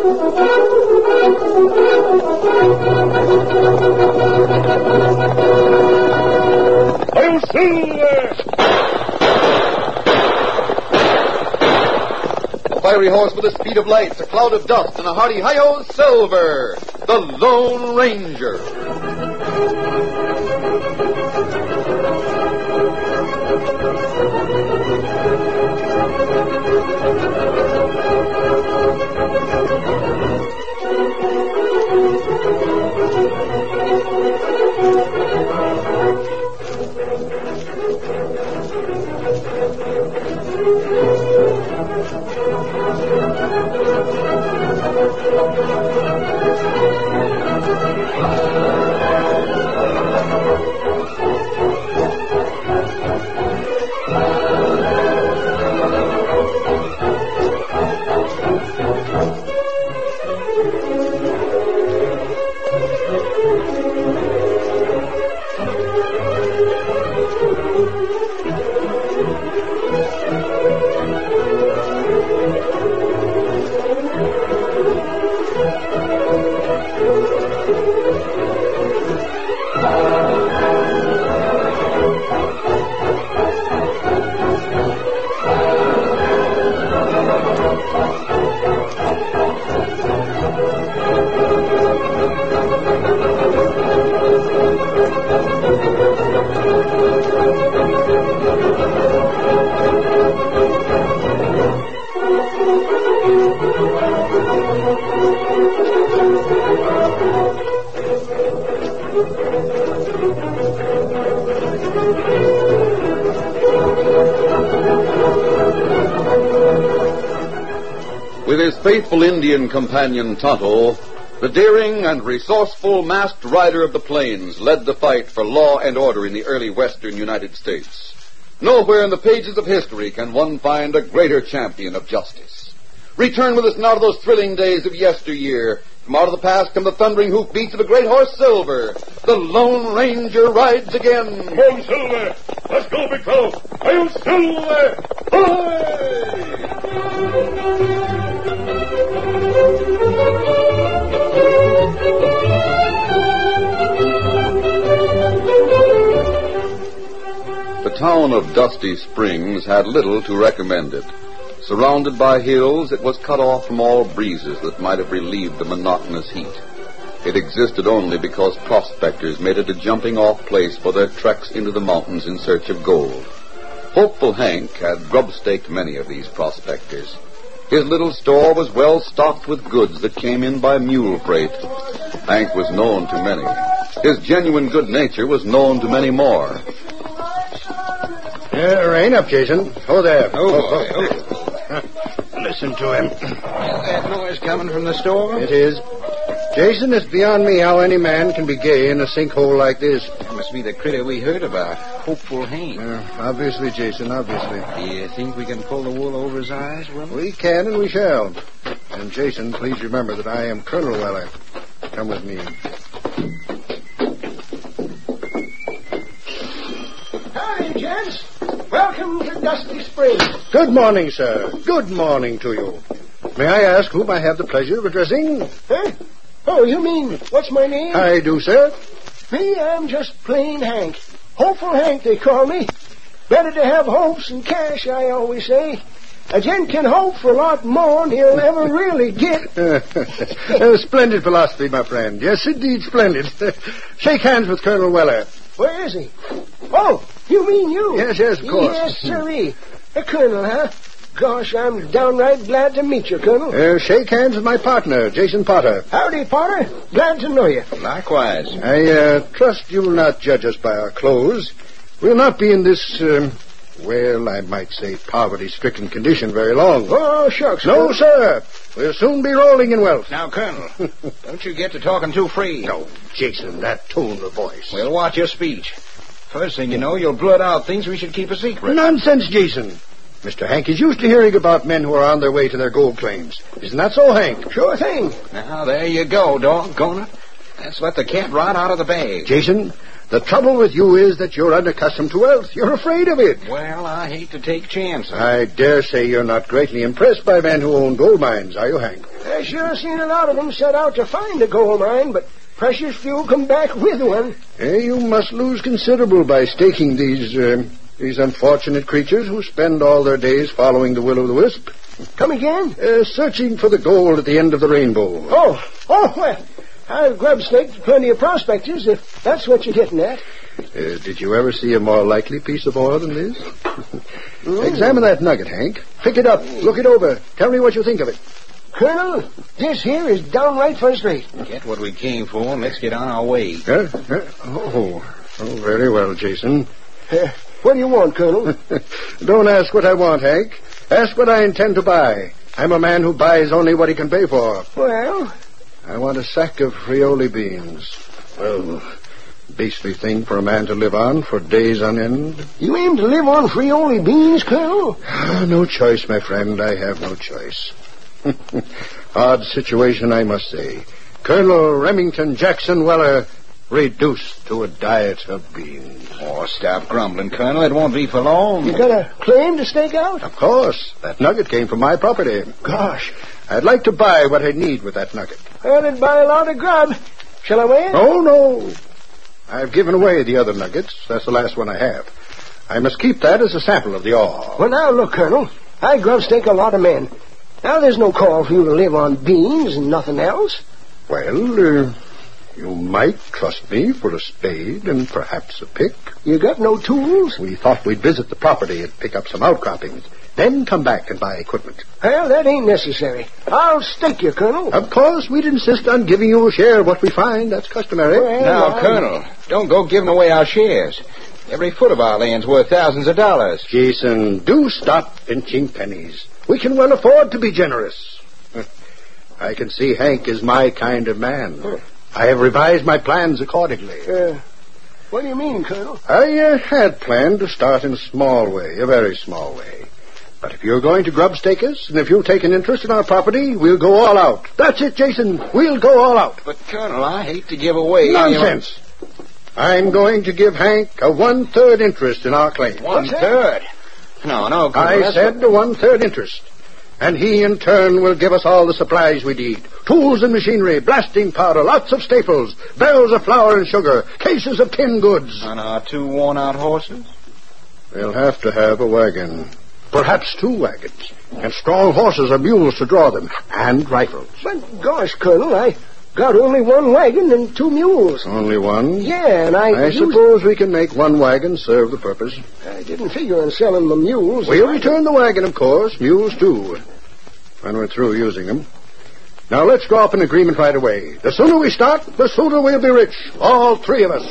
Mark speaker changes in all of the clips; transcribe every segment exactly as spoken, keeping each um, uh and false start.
Speaker 1: Hail Silver!
Speaker 2: A fiery horse with the speed of light, a cloud of dust, and a hearty hi-yo Silver, the Lone Ranger. With his faithful Indian companion Tonto, the daring and resourceful masked rider of the plains led the fight for law and order in the early western United States. Nowhere in the pages of history can one find a greater champion of justice. Return with us now to those thrilling days of yesteryear. From out of the past come the thundering hoofbeats of a great horse Silver. The Lone Ranger rides again.
Speaker 1: Come on, Silver! Let's go, big fellow! Hail Silver! Hooray!
Speaker 2: The town of Dusty Springs had little to recommend it. Surrounded by hills, it was cut off from all breezes that might have relieved the monotonous heat. It existed only because prospectors made it a jumping-off place for their treks into the mountains in search of gold. Hopeful Hank had grub-staked many of these prospectors. His little store was well stocked with goods that came in by mule freight. Hank was known to many. His genuine good nature was known to many more.
Speaker 3: Uh, rein up, Jason. Oh, there.
Speaker 4: Oh, boy. Oh.
Speaker 3: Listen to him.
Speaker 4: Is that noise coming from the store?
Speaker 3: It is. Jason, it's beyond me how any man can be gay in a sinkhole like this.
Speaker 4: That must be the critter we heard about, Hopeful Hank.
Speaker 3: Uh, obviously, Jason, obviously.
Speaker 4: Do you think we can pull the wool over his eyes, Willie?
Speaker 3: We can and we shall. And, Jason, please remember that I am Colonel Weller. Come with me.
Speaker 5: Hi, gents. Welcome to Dusty Springs.
Speaker 3: Good morning, sir. Good morning to you. May I ask whom I have the pleasure of addressing?
Speaker 5: Huh? Oh, you mean, what's my name?
Speaker 3: I do, sir.
Speaker 5: Me, I'm just plain Hank. Hopeful Hank, they call me. Better to have hopes than cash, I always say. A gent can hope for a lot more than he'll ever really get.
Speaker 3: uh, splendid philosophy, my friend. Yes, indeed, splendid. Shake hands with Colonel Weller.
Speaker 5: Where is he? Oh, you mean you?
Speaker 3: Yes, yes, of course.
Speaker 5: Yes, sirree. A colonel, huh? Gosh, I'm downright glad to meet you, Colonel.
Speaker 3: Uh, shake hands with my partner, Jason Potter.
Speaker 5: Howdy, Potter. Glad to know you.
Speaker 4: Likewise.
Speaker 3: I uh, trust you will not judge us by our clothes. We'll not be in this, um, well, I might say poverty-stricken condition very long.
Speaker 5: Oh, shucks.
Speaker 3: No,
Speaker 5: Colonel.
Speaker 3: sir. We'll soon be rolling in wealth.
Speaker 4: Now, Colonel, don't you get to talking too free.
Speaker 3: No, Jason, that tone of voice.
Speaker 4: We'll watch your speech. First thing you know, you'll blurt out things we should keep a secret.
Speaker 3: Nonsense, Jason. Mister Hank is used to hearing about men who are on their way to their gold claims. Isn't that so, Hank?
Speaker 5: Sure thing.
Speaker 4: Now, there you go, doggone it. Let's let the cat right out of the bag.
Speaker 3: Jason, the trouble with you is that you're unaccustomed to wealth. You're afraid of it.
Speaker 4: Well, I hate to take chances.
Speaker 3: I dare say you're not greatly impressed by men who own gold mines, are you, Hank?
Speaker 4: Uh,
Speaker 5: I sure seen a lot of them set out to find a gold mine, but precious few come back with one.
Speaker 3: Eh, you must lose considerable by staking these, uh, these unfortunate creatures who spend all their days following the will-o'-the-wisp.
Speaker 5: Come again?
Speaker 3: Uh, searching for the gold at the end of the rainbow.
Speaker 5: Oh, oh, well, I've grub-staked plenty of prospectors, if that's what you're getting at.
Speaker 3: Uh, did you ever see a more likely piece of ore than this? mm. Examine that nugget, Hank. Pick it up. Look it over. Tell me what you think of it.
Speaker 5: Colonel, this here is downright first rate.
Speaker 4: Get what we came for, and let's get on our way.
Speaker 3: Uh, uh, oh, oh, very well, Jason.
Speaker 5: Uh, what do you want, Colonel?
Speaker 3: Don't ask what I want, Hank. Ask what I intend to buy. I'm a man who buys only what he can pay for.
Speaker 5: Well?
Speaker 3: I want a sack of frioli beans. Well, beastly thing for a man to live on for days on end.
Speaker 5: You aim to live on frioli beans, Colonel?
Speaker 3: No choice, my friend. I have no choice. Odd situation, I must say. Colonel Remington Jackson Weller reduced to a diet of beans.
Speaker 4: Oh, stop grumbling, Colonel. It won't be for long.
Speaker 5: You got a claim to stake out?
Speaker 3: Of course. That nugget came from my property.
Speaker 5: Gosh.
Speaker 3: I'd like to buy what I need with that nugget.
Speaker 5: Well, it'd buy a lot of grub. Shall I weigh it?
Speaker 3: Oh, no. I've given away the other nuggets. That's the last one I have. I must keep that as a sample of the ore.
Speaker 5: Well, now, look, Colonel. I grub stake a lot of men. Now, there's no call for you to live on beans and nothing else.
Speaker 3: Well, uh, you might trust me for a spade and perhaps a pick.
Speaker 5: You got no tools?
Speaker 3: We thought we'd visit the property and pick up some outcroppings, then come back and buy equipment.
Speaker 5: Well, that ain't necessary. I'll stake you, Colonel.
Speaker 3: Of course, we'd insist on giving you a share of what we find. That's customary.
Speaker 5: Well,
Speaker 4: now,
Speaker 5: I...
Speaker 4: Colonel, don't go giving away our shares. Every foot of our land's worth thousands of dollars.
Speaker 3: Jason, do stop pinching pennies. We can well afford to be generous. I can see Hank is my kind of man. Huh. I have revised my plans accordingly.
Speaker 5: Uh, what do you mean, Colonel?
Speaker 3: I uh, had planned to start in a small way, a very small way. But if you're going to grub stake us, and if you'll take an interest in our property, we'll go all out. That's it, Jason. We'll go all out.
Speaker 4: But, Colonel, I hate to give away...
Speaker 3: Nonsense. I'm going to give Hank a one-third interest in our claim.
Speaker 4: One-third? No, no, Colonel.
Speaker 3: I said a one-third interest. And he, in turn, will give us all the supplies we need. Tools and machinery, blasting powder, lots of staples, barrels of flour and sugar, cases of tin goods.
Speaker 4: And our two worn-out horses?
Speaker 3: We'll have to have a wagon. Perhaps two wagons. And strong horses or mules to draw them. And rifles.
Speaker 5: But, gosh, Colonel, I got only one wagon and two mules.
Speaker 3: Only one?
Speaker 5: Yeah, and I...
Speaker 3: I used... suppose we can make one wagon serve the purpose.
Speaker 5: I didn't figure on selling the mules.
Speaker 3: We'll return the wagon, of course. Mules, too. When we're through using them. Now, let's draw up an agreement right away. The sooner we start, the sooner we'll be rich. All three of us.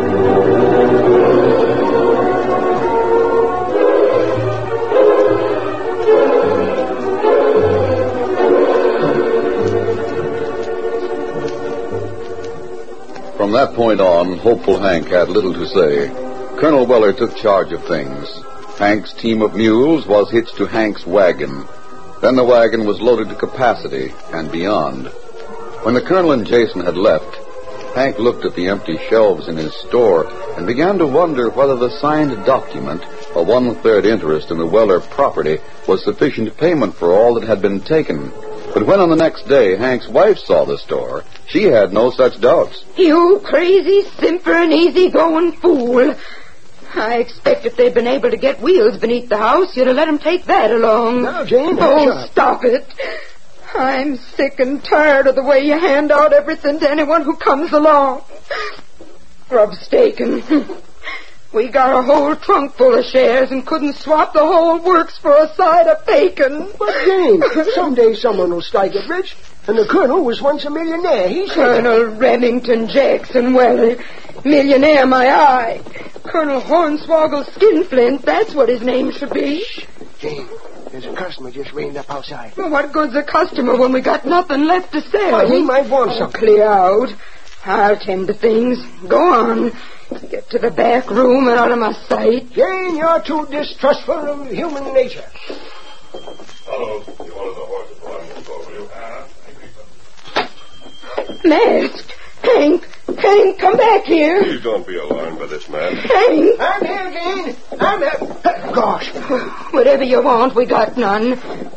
Speaker 2: From that point on, Hopeful Hank had little to say. Colonel Weller took charge of things. Hank's team of mules was hitched to Hank's wagon. Then the wagon was loaded to capacity and beyond. When the Colonel and Jason had left, Hank looked at the empty shelves in his store and began to wonder whether the signed document, a one-third interest in the Weller property, was sufficient payment for all that had been taken. But when on the next day Hank's wife saw the store, she had no such doubts.
Speaker 6: You crazy, simpering, easy-going fool. I expect if they'd been able to get wheels beneath the house, you'd have let them take that along.
Speaker 5: Now, Jane,
Speaker 6: oh, stop it. I'm sick and tired of the way you hand out everything to anyone who comes along. Grub staking. We got a whole trunk full of shares and couldn't swap the whole works for a side of bacon.
Speaker 5: But, Jane, someday someone will strike it rich. And the Colonel was once a millionaire. He said...
Speaker 6: Colonel Remington Jackson Weller. Millionaire, my eye. Colonel Hornswoggle Skinflint, that's what his name should be.
Speaker 5: Shh. Jane, there's a customer just reined up outside.
Speaker 6: Well, what good's a customer when we got nothing left to sell?
Speaker 5: Well, he might want
Speaker 6: oh,
Speaker 5: something.
Speaker 6: Clear out. I'll tend to things. Go on. Get to the back room and out of my sight.
Speaker 5: Jane, you're too distrustful of human nature.
Speaker 1: Hello. You wanted the horses for I'm going for you. Uh,
Speaker 6: Masked. Hank. Hank, come back here.
Speaker 1: Please don't be alarmed by this man.
Speaker 6: Hank.
Speaker 5: I'm here, Jane. I'm here. Gosh.
Speaker 6: Whatever you want, we got none.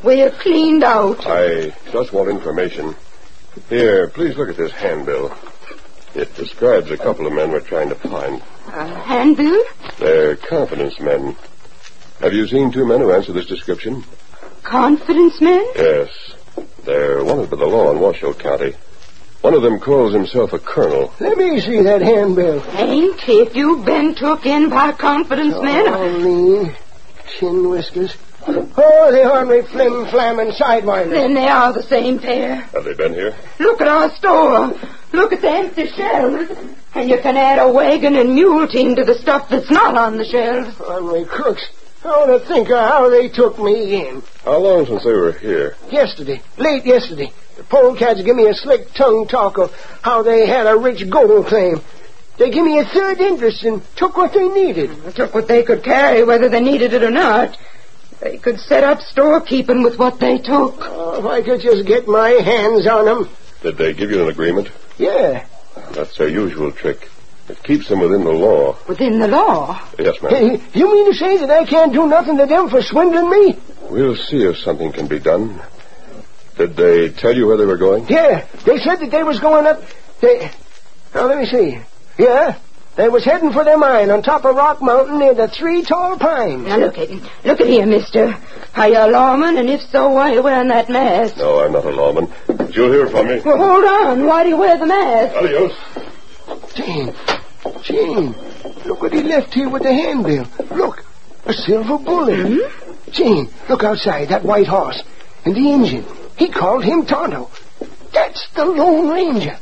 Speaker 6: We're cleaned out.
Speaker 1: I just want information. Here, please look at this handbill. It describes a couple of men we're trying to find.
Speaker 6: A handbill?
Speaker 1: They're confidence men. Have you seen two men who answer this description?
Speaker 6: Confidence men?
Speaker 1: Yes. They're wanted by the law in Washoe County. One of them calls himself a colonel.
Speaker 5: Let me see that handbill.
Speaker 6: Hank, if you've been took in by confidence men...
Speaker 5: Oh, lean, chin whiskers. Oh, they hardly flim-flam and sidewinder.
Speaker 6: Then they are the same pair.
Speaker 1: Have they been here?
Speaker 6: Look at our store. Look at the empty shelves. And you can add a wagon and mule team to the stuff that's not on the shelves.
Speaker 5: Hardly crooks. I want to think of how they took me in.
Speaker 1: How long since they were here?
Speaker 5: Yesterday. Late yesterday. The polecats give me a slick tongue talk of how they had a rich gold claim. They give me a third interest and took what they needed.
Speaker 6: They took what they could carry, whether they needed it or not. They could set up storekeeping with what they took.
Speaker 5: Oh, if I could just get my hands on them.
Speaker 1: Did they give you an agreement?
Speaker 5: Yeah.
Speaker 1: That's their usual trick. It keeps them within the law.
Speaker 6: Within the law?
Speaker 1: Yes, ma'am.
Speaker 5: Hey, you mean to say that I can't do nothing to them for swindling me?
Speaker 1: We'll see if something can be done. Did they tell you where they were going?
Speaker 5: Yeah, they said that they was going up... They... Now, let me see. Yeah, they was heading for their mine on top of Rock Mountain near the Three Tall Pines.
Speaker 6: Now, look at Look at here, mister. Are you a lawman? And if so, why are you wearing that mask?
Speaker 1: No, I'm not a lawman. Did you hear from me?
Speaker 6: Well, hold on. Why do you wear the mask?
Speaker 1: Adios.
Speaker 5: Jane, Jane, look what he left here with the handbill. Look, a silver bullet.
Speaker 6: Hmm?
Speaker 5: Jane, look outside, that white horse. And the engine. He called him Tonto. That's the Lone Ranger.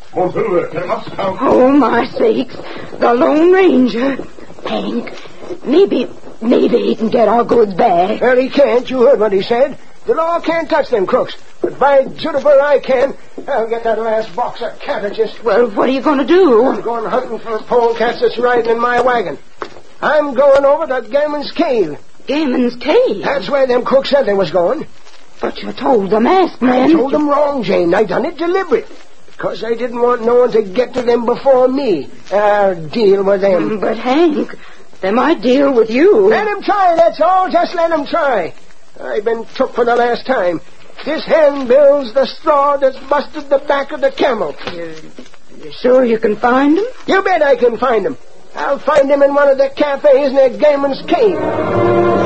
Speaker 6: Oh, my sakes. The Lone Ranger. Hank, maybe, maybe he can get our goods back.
Speaker 5: Well, he can't. You heard what he said. The law can't touch them crooks. But by Juniper, I can. I'll get that last box of cabbages.
Speaker 6: Well, what are you going to do?
Speaker 5: I'm going hunting for polecats that's riding in my wagon. I'm going over to Gammons Cave.
Speaker 6: Gammons Cave?
Speaker 5: That's where them crooks said they was going.
Speaker 6: But you told the masked man...
Speaker 5: I told them wrong, Jane. I done it deliberate. Because I didn't want no one to get to them before me. I'll deal with them.
Speaker 6: But, Hank, they might deal with you.
Speaker 5: Let them try, that's all. Just let them try. I've been took for the last time. This handbill's the straw that's busted the back of the camel.
Speaker 6: You, you sure you can find them?
Speaker 5: You bet I can find them. I'll find them in one of the cafes near Gammons Cave.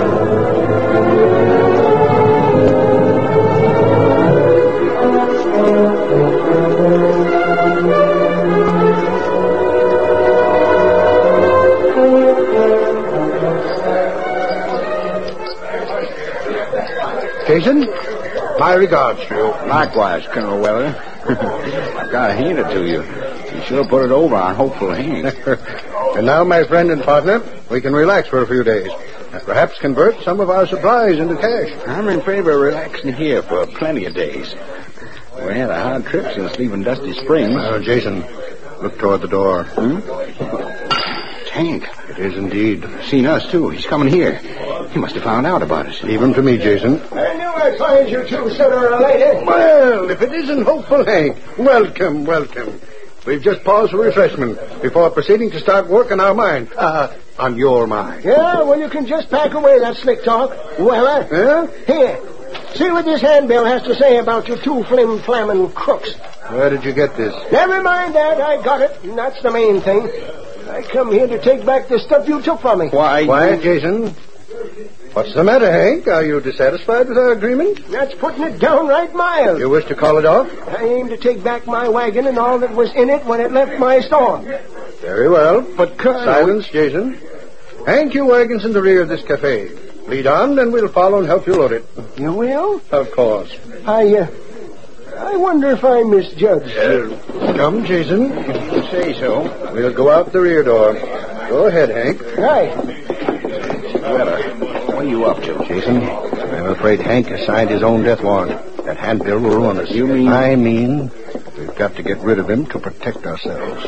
Speaker 3: Jason, my regards to you.
Speaker 4: Likewise, Colonel Weller. I've got to hand it to you. You sure put it over on Hopeful Hank.
Speaker 3: And now, my friend and partner, we can relax for a few days and perhaps convert some of our supplies into cash.
Speaker 4: I'm in favor of relaxing here for plenty of days. We had a hard trip since leaving Dusty Springs.
Speaker 3: Well, Jason, look toward the door.
Speaker 4: Hmm? It's Hank.
Speaker 3: It is indeed.
Speaker 4: Seen us, too. He's coming here. He must have found out about us.
Speaker 3: Even to me, Jason.
Speaker 5: I knew I'd find you two sooner or later.
Speaker 3: Well, if it isn't Hopeful Hank, welcome, welcome. We've just paused for refreshment before proceeding to start work on our mine. Uh, on your mine.
Speaker 5: Yeah, well, you can just pack away that slick talk. Weller.
Speaker 3: Yeah?
Speaker 5: Here. See what this handbill has to say about you two flim-flamming crooks.
Speaker 3: Where did you get this?
Speaker 5: Never mind that. I got it, and that's the main thing. I come here to take back the stuff you took from me.
Speaker 4: Why?
Speaker 3: Quiet, Jason. What's the matter, Hank? Are you dissatisfied with our agreement?
Speaker 5: That's putting it downright mild.
Speaker 3: You wish to call it off?
Speaker 5: I aim to take back my wagon and all that was in it when it left my store.
Speaker 3: Very well.
Speaker 5: But, Colonel...
Speaker 3: Silence, Jason. Hank, your wagon's in the rear of this cafe. Lead on, and we'll follow and help you load it.
Speaker 5: You will?
Speaker 3: Of course.
Speaker 5: I, uh... I wonder if I misjudged.
Speaker 3: Uh, come, Jason.
Speaker 4: You say so.
Speaker 3: We'll go out the rear door. Go ahead, Hank.
Speaker 5: Right.
Speaker 4: Weller, what are you up to?
Speaker 3: Jason, I'm afraid Hank has signed his own death warrant. That handbill will ruin us.
Speaker 4: You mean...
Speaker 3: I mean, we've got to get rid of him to protect ourselves.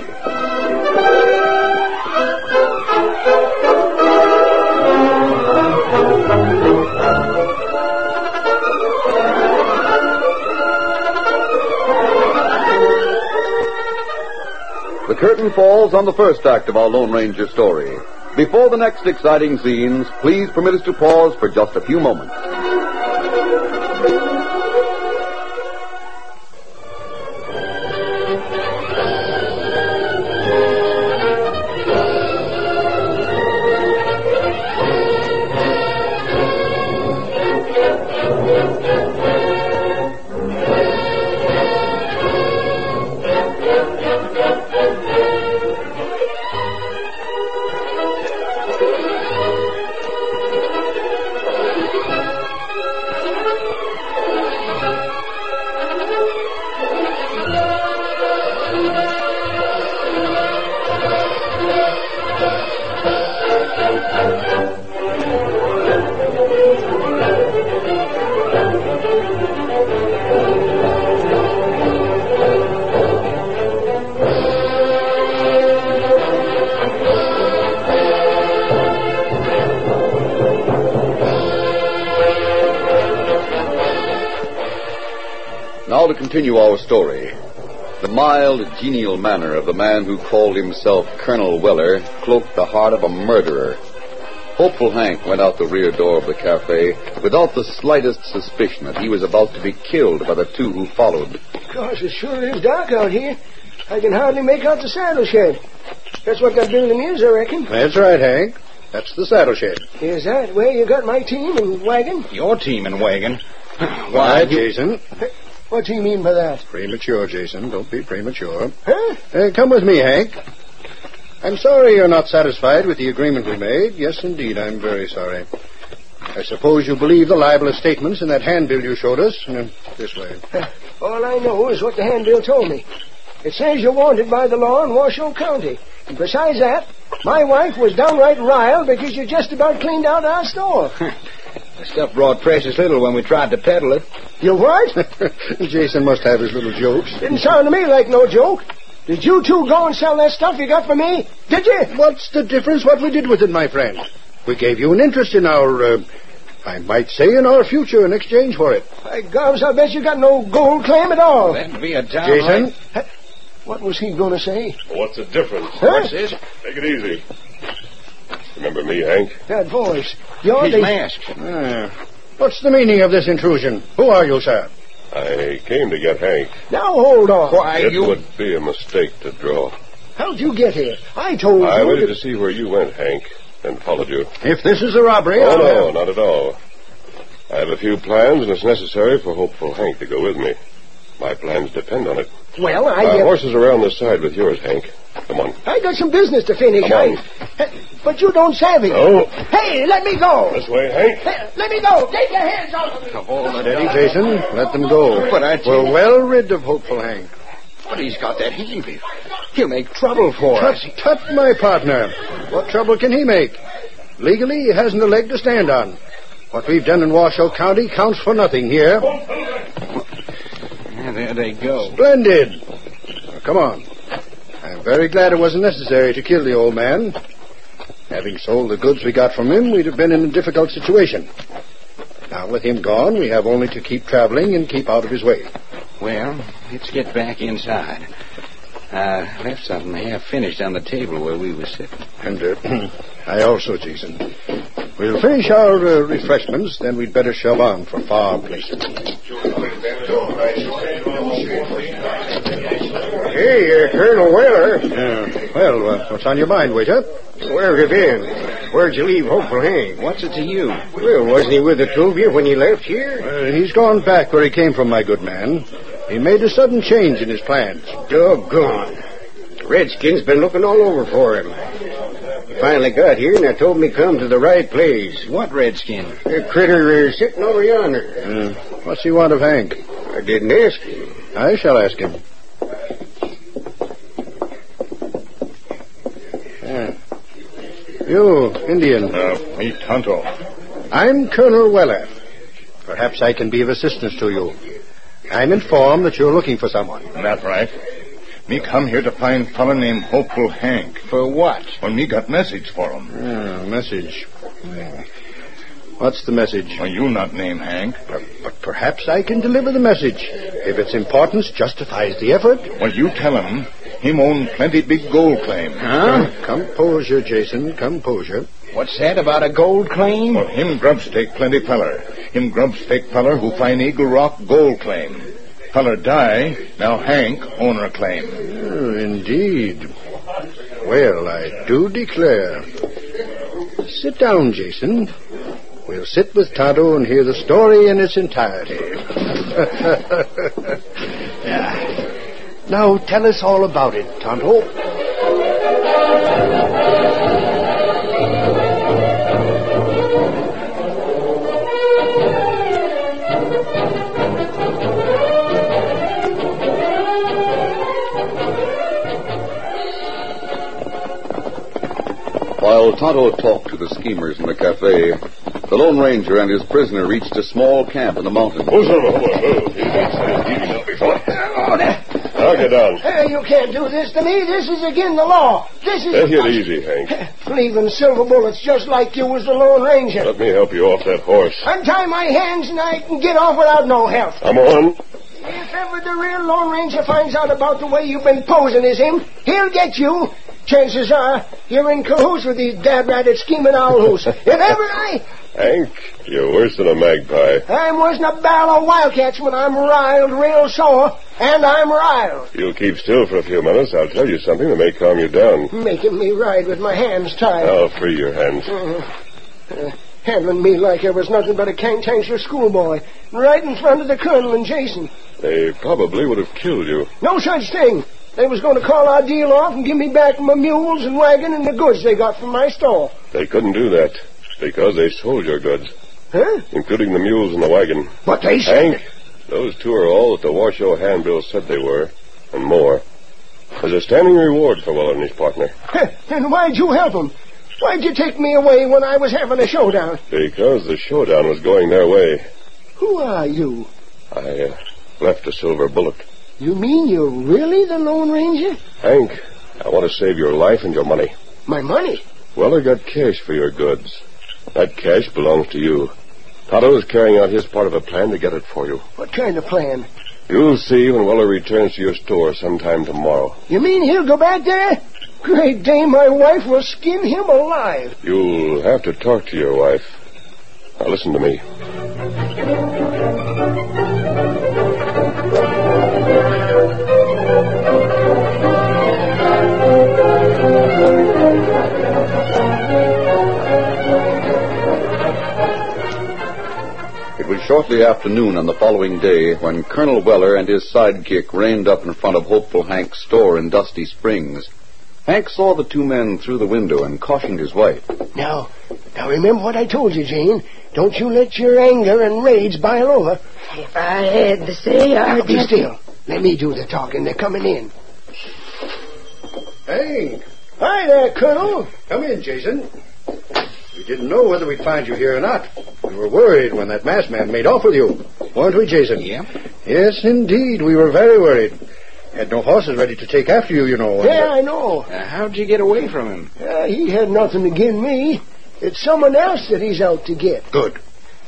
Speaker 2: The curtain falls on the first act of our Lone Ranger story. Before the next exciting scenes, please permit us to pause for just a few moments. Now to continue our story. The mild, genial manner of the man who called himself Colonel Weller cloaked the heart of a murderer. Hopeful Hank went out the rear door of the cafe without the slightest suspicion that he was about to be killed by the two who followed.
Speaker 5: Gosh, it sure is dark out here. I can hardly make out the saddle shed. That's what that building is, I reckon.
Speaker 3: That's right, Hank. That's the saddle shed.
Speaker 5: Is that where you got my team and wagon?
Speaker 4: Your team and wagon?
Speaker 3: Why, Jason?
Speaker 5: What do you mean by that?
Speaker 3: Premature, Jason. Don't be premature.
Speaker 5: Huh?
Speaker 3: Uh, come with me, Hank. I'm sorry you're not satisfied with the agreement we made. Yes, indeed, I'm very sorry. I suppose you believe the libelous statements in that handbill you showed us. Uh, this way.
Speaker 5: Uh, all I know is what the handbill told me. It says you're wanted by the law in Washoe County. And besides that, my wife was downright riled because you just about cleaned out our store.
Speaker 4: The stuff brought precious little when we tried to peddle it.
Speaker 5: You what?
Speaker 3: Jason must have his little jokes.
Speaker 5: Didn't sound to me like no joke. Did you two go and sell that stuff you got for me? Did you?
Speaker 3: What's the difference what we did with it, my friend? We gave you an interest in our, uh, I might say, in our future in exchange for it.
Speaker 5: By gobs, I bet you got no gold claim at all.
Speaker 4: That'd be a downright...
Speaker 3: Jason?
Speaker 5: Huh? What was he going to say?
Speaker 1: What's the difference?
Speaker 5: Huh?
Speaker 4: What's this?
Speaker 1: Take it easy. Remember me, Hank?
Speaker 5: That voice. You're
Speaker 4: He's
Speaker 5: the...
Speaker 4: masked.
Speaker 3: Ah, what's the meaning of this intrusion? Who are you, sir?
Speaker 1: I came to get Hank.
Speaker 5: Now hold on.
Speaker 4: Why,
Speaker 1: It
Speaker 4: you...
Speaker 1: would be a mistake to draw.
Speaker 5: How'd you get here? I told
Speaker 1: I
Speaker 5: you...
Speaker 1: waited
Speaker 5: to-
Speaker 1: to see where you went, Hank, and followed you.
Speaker 3: If this is a robbery...
Speaker 1: Oh,
Speaker 3: I'll
Speaker 1: no,
Speaker 3: have-
Speaker 1: not at all. I have a few plans, and it's necessary for Hopeful Hank to go with me. My plans depend on it.
Speaker 5: Well, I...
Speaker 1: My
Speaker 5: uh,
Speaker 1: horse is around the side with yours, Hank. Come on.
Speaker 5: I got some business to finish.
Speaker 1: Come on.
Speaker 5: I... But you don't savvy.
Speaker 1: No.
Speaker 5: Hey, let me go.
Speaker 1: This way, Hank.
Speaker 5: Hey, let me go. Take your hands off of me.
Speaker 4: Oh,
Speaker 3: Steady, Jason. Let them go.
Speaker 4: But I...
Speaker 3: We're well rid of Hopeful Hank.
Speaker 4: But he's got that heavy. He'll make trouble for
Speaker 3: Tut,
Speaker 4: us.
Speaker 3: tut, my partner. What trouble can he make? Legally, he hasn't a leg to stand on. What we've done in Washoe County counts for nothing here.
Speaker 4: Yeah, there they go.
Speaker 3: Splendid. Now, come on. I'm very glad it wasn't necessary to kill the old man. Having sold the goods we got from him, we'd have been in a difficult situation. Now, with him gone, we have only to keep traveling and keep out of his way.
Speaker 4: Well, let's get back inside. I left something half finished on the table where we were sitting.
Speaker 3: And uh, I also, Jason. We'll finish our uh, refreshments, then we'd better shove on for far places.
Speaker 7: Hey, uh, Colonel Weller.
Speaker 3: Uh, well, uh, what's on your mind, waiter?
Speaker 7: Where have you been? Where'd you leave Hopeful Hank?
Speaker 4: What's it to you?
Speaker 7: Well, wasn't he with the two of you when you left here?
Speaker 3: Uh, he's gone back where he came from, my good man. He made a sudden change in his plans.
Speaker 7: Doggone. Redskins been looking all over for him. He finally got here, and I told him he come to the right place.
Speaker 4: What redskin?
Speaker 7: The critter uh, sitting over yonder.
Speaker 3: Uh, what's he want of Hank?
Speaker 7: I didn't ask him.
Speaker 3: I shall ask him. Uh, you, Indian.
Speaker 1: Uh, me, Tonto.
Speaker 3: I'm Colonel Weller. Perhaps I can be of assistance to you. I'm informed that you're looking for someone.
Speaker 8: That right. Me come here to find fella named Hopeful Hank.
Speaker 4: For what?
Speaker 8: Well, me got message for him.
Speaker 3: Ah, message. Uh, What's the message?
Speaker 8: Well, you not name Hank.
Speaker 3: But, but perhaps I can deliver the message. If its importance justifies the effort.
Speaker 8: Well, you tell him him own plenty big gold claim.
Speaker 3: Huh? Composure, Jason. Composure.
Speaker 4: What's that about a gold claim?
Speaker 8: Well, him grubstake plenty feller. Him grubstake feller who find Eagle Rock gold claim. Feller die, now Hank owner claim.
Speaker 3: Oh, indeed. Well, I do declare. Sit down, Jason. We'll sit with Tonto and hear the story in its entirety. Yeah. Now, tell us all about it, Tonto.
Speaker 2: While Tonto talked to the schemers in the cafe, the Lone Ranger and his prisoner reached a small camp in the mountains.
Speaker 1: Who's over? Now get down.
Speaker 5: Hey, you can't do this to me. This is again the law. This is...
Speaker 1: Take it easy, Hank.
Speaker 5: Leaving silver bullets just like you was the Lone Ranger.
Speaker 1: Let me help you off that horse.
Speaker 5: Untie my hands and I can get off without no help.
Speaker 1: Come on.
Speaker 5: If If ever the real Lone Ranger finds out about the way you've been posing as him, he'll get you. Chances are you're in cahoots with these dad-ratted scheming owls. If ever I...
Speaker 1: Hank, you're worse than a magpie.
Speaker 5: I'm worse than a barrel of wildcats when I'm riled real sore, and I'm riled.
Speaker 1: You'll keep still for a few minutes. I'll tell you something that may calm you down.
Speaker 5: Making me ride with my hands tied.
Speaker 1: I'll free your hands.
Speaker 5: Uh, uh, handling me like I was nothing but a cantankerous schoolboy, right in front of the Colonel and Jason.
Speaker 1: They probably would have killed you.
Speaker 5: No such thing. They was going to call our deal off and give me back my mules and wagon and the goods they got from my store.
Speaker 1: They couldn't do that because they sold your goods.
Speaker 5: Huh?
Speaker 1: Including the mules and the wagon.
Speaker 5: But they said...
Speaker 1: Hank, those two are all that the Washoe handbill said they were, and more. There's a standing reward for Weller and his partner.
Speaker 5: And why'd you help them? Why'd you take me away when I was having a showdown?
Speaker 1: Because the showdown was going their way.
Speaker 5: Who are you?
Speaker 1: I uh, left a silver bullet.
Speaker 5: You mean you're really the Lone Ranger?
Speaker 1: Hank, I want to save your life and your money.
Speaker 5: My money?
Speaker 1: Weller got cash for your goods. That cash belongs to you. Tonto is carrying out his part of a plan to get it for you.
Speaker 5: What kind of plan?
Speaker 1: You'll see when Weller returns to your store sometime tomorrow.
Speaker 5: You mean he'll go back there? Great day, my wife will skin him alive.
Speaker 1: You'll have to talk to your wife. Now listen to me.
Speaker 2: It was shortly after noon on the following day when Colonel Weller and his sidekick reined up in front of Hopeful Hank's store in Dusty Springs. Hank saw the two men through the window and cautioned his wife.
Speaker 5: Now, now remember what I told you, Jane. Don't you let your anger and rage boil over.
Speaker 6: If I had the say, I'd...
Speaker 5: Now, be still. Let me do the talking. They're coming in.
Speaker 3: Hank.
Speaker 5: Hi there, Colonel.
Speaker 3: Come in, Jason. We didn't know whether we'd find you here or not. We were worried when that masked man made off with you. Weren't we, Jason?
Speaker 4: Yeah.
Speaker 3: Yes, indeed. We were very worried. Had no horses ready to take after you, you know.
Speaker 5: Yeah, I know.
Speaker 4: Uh, how'd you get away from him?
Speaker 5: Uh, he had nothing to give me. It's someone else that he's out to get.
Speaker 3: Good.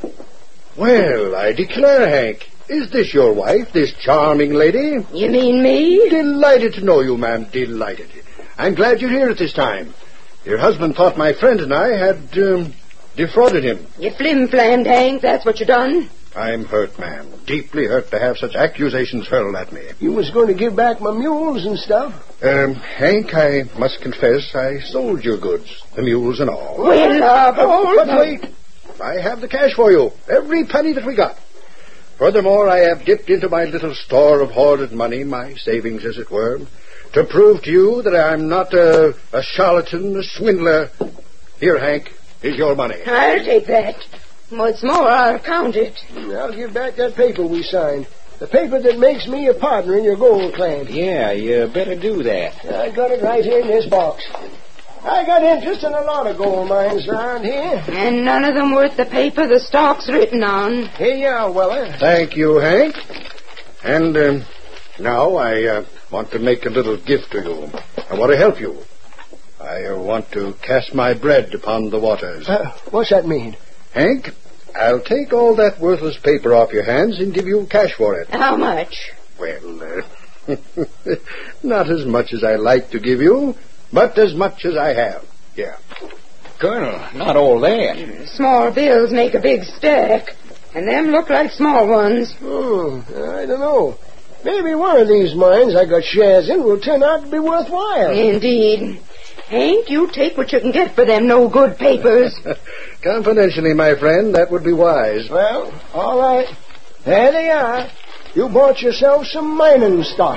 Speaker 3: Well, I declare, Hank, is this your wife, this charming lady?
Speaker 6: You mean me?
Speaker 3: Delighted to know you, ma'am. Delighted. I'm glad you're here at this time. Your husband thought my friend and I had um, defrauded him.
Speaker 6: You flim-flammed, Hank. That's what you done.
Speaker 3: I'm hurt, ma'am. Deeply hurt to have such accusations hurled at me.
Speaker 5: You was going to give back my mules and stuff.
Speaker 3: Um, Hank, I must confess I sold your goods, the mules and all.
Speaker 6: Well, uh,
Speaker 3: oh, but wait. I have the cash for you. Every penny that we got. Furthermore, I have dipped into my little store of hoarded money, my savings, as it were, to prove to you that I'm not a, a charlatan, a swindler. Here, Hank, is your money.
Speaker 6: I'll take that. What's more, I'll count it.
Speaker 5: I'll give back that paper we signed. The paper that makes me a partner in your gold claim.
Speaker 4: Yeah, you better do that.
Speaker 5: I got it right here in this box. I got interest in a lot of gold mines around here.
Speaker 6: And none of them worth the paper the stock's written on.
Speaker 5: Here you are, Weller.
Speaker 3: Thank you, Hank. And um, now I uh, want to make a little gift to you. I want to help you. I uh, want to cast my bread upon the waters.
Speaker 5: Uh, what's that mean?
Speaker 3: Hank, I'll take all that worthless paper off your hands and give you cash for it.
Speaker 6: How much?
Speaker 3: Well, uh, not as much as I like to give you, but as much as I have. Yeah.
Speaker 4: Colonel, not all that.
Speaker 6: Small bills make a big stack, and them look like small ones.
Speaker 5: Hmm, I don't know. Maybe one of these mines I got shares in will turn out to be worthwhile.
Speaker 6: Indeed. Hank, you take what you can get for them no-good papers.
Speaker 3: Confidentially, my friend, that would be wise.
Speaker 5: Well, all right. There they are. You bought yourself some mining stock.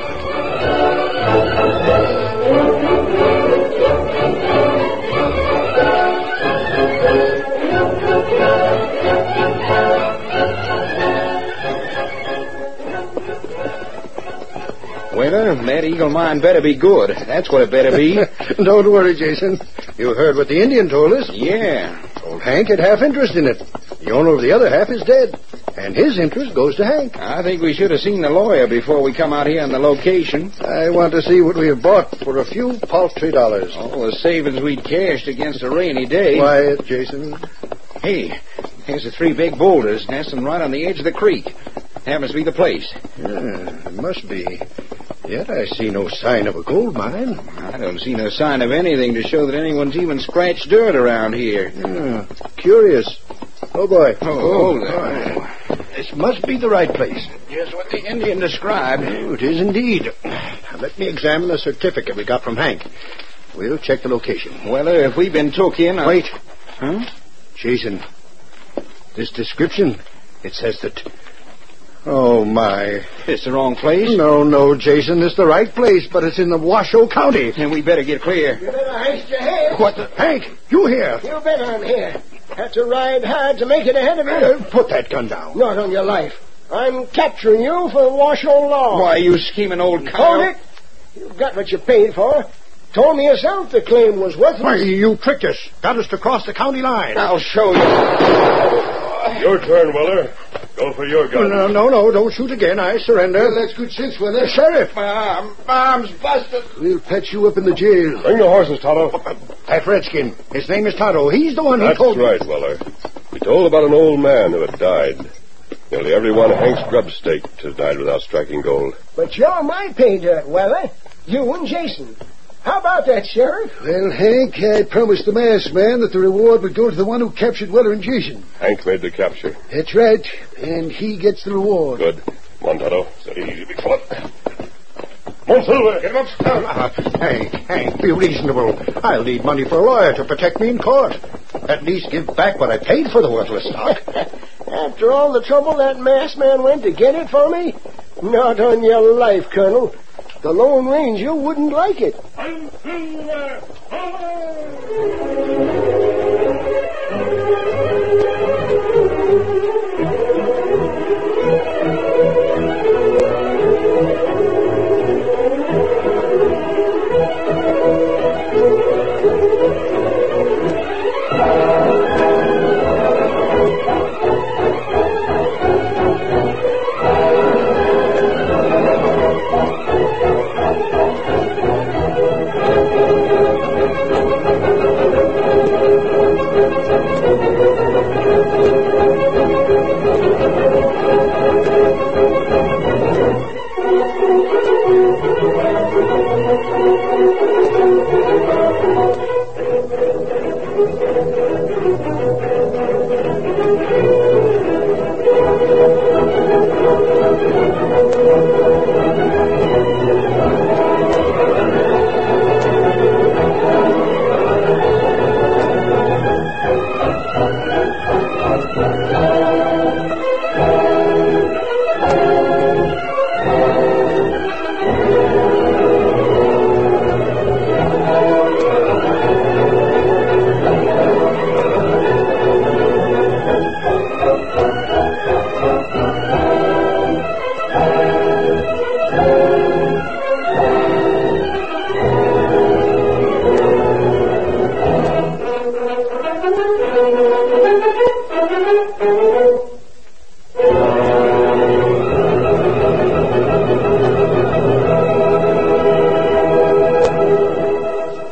Speaker 4: Well, that Eagle mine better be good. That's what it better be.
Speaker 3: Don't worry, Jason. You heard what the Indian told us.
Speaker 4: Yeah.
Speaker 3: Old Hank had half interest in it. The owner of the other half is dead, and his interest goes to Hank.
Speaker 4: I think we should have seen the lawyer before we come out here on the location.
Speaker 3: I want to see what we have bought for a few paltry dollars.
Speaker 4: All the savings we'd cashed against a rainy day.
Speaker 3: Quiet, Jason.
Speaker 4: Hey, here's the three big boulders nesting right on the edge of the creek. Happens to be the place.
Speaker 3: Yeah, it must be. Yet I see no sign of a gold mine.
Speaker 4: I don't see no sign of anything to show that anyone's even scratched dirt around here.
Speaker 3: Yeah, curious. Oh, boy.
Speaker 4: Oh, hold there.
Speaker 3: Oh. This must be the right place.
Speaker 4: Just what the Indian described.
Speaker 3: Oh, it is indeed. Now, let me examine the certificate we got from Hank. We'll check the location.
Speaker 4: Well, uh, if we've been took in... I...
Speaker 3: Wait.
Speaker 4: Huh?
Speaker 3: Jason, this description, it says that... Oh, my.
Speaker 4: It's the wrong place?
Speaker 3: No, no, Jason, it's the right place, but it's in the Washoe County.
Speaker 4: Then we better get clear.
Speaker 5: You better haste your head.
Speaker 3: What the... Hank, you here?
Speaker 5: You bet I'm here. Have to ride hard to make it ahead of you.
Speaker 3: Uh, put that gun down.
Speaker 5: Not on your life. I'm capturing you for Washoe law.
Speaker 4: Why, you scheming old cow.
Speaker 5: Hold it. You've got what you paid for. Told me yourself the claim was worthless.
Speaker 3: Why, you tricked us. Got us to cross the county line.
Speaker 4: I'll show you.
Speaker 1: Your turn, Weller. Go for your gun.
Speaker 3: No, no, no, don't shoot again. I surrender.
Speaker 9: Well, that's good sense, Weather.
Speaker 3: Sheriff.
Speaker 4: My arm. My arm's busted.
Speaker 9: We'll patch you up in the jail.
Speaker 1: Bring the horses, Tonto.
Speaker 3: That redskin. His name is Tonto. He's the one who
Speaker 1: That's
Speaker 3: told me.
Speaker 1: right, Weller. He told about an old man who had died. Nearly everyone Hank's grub staked has died without striking gold.
Speaker 5: But you're my pay dirt, Weller. You and Jason. How about that, Sheriff?
Speaker 9: Well, Hank, I promised the masked man that the reward would go to the one who captured Weller and Jason.
Speaker 1: Hank made the capture.
Speaker 9: That's right, and he gets the reward.
Speaker 1: Good. Come on, Tonto. Steady, easy, big fella. Come on, Silver. Get him up.
Speaker 3: Uh, Hank, Hank, be reasonable. I'll need money for a lawyer to protect me in court. At least give back what I paid for the worthless stock.
Speaker 5: After all the trouble that masked man went to get it for me? Not on your life, Colonel. The Lone Ranger wouldn't like it.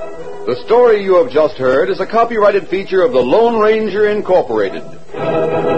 Speaker 2: The story you have just heard is a copyrighted feature of the Lone Ranger Incorporated.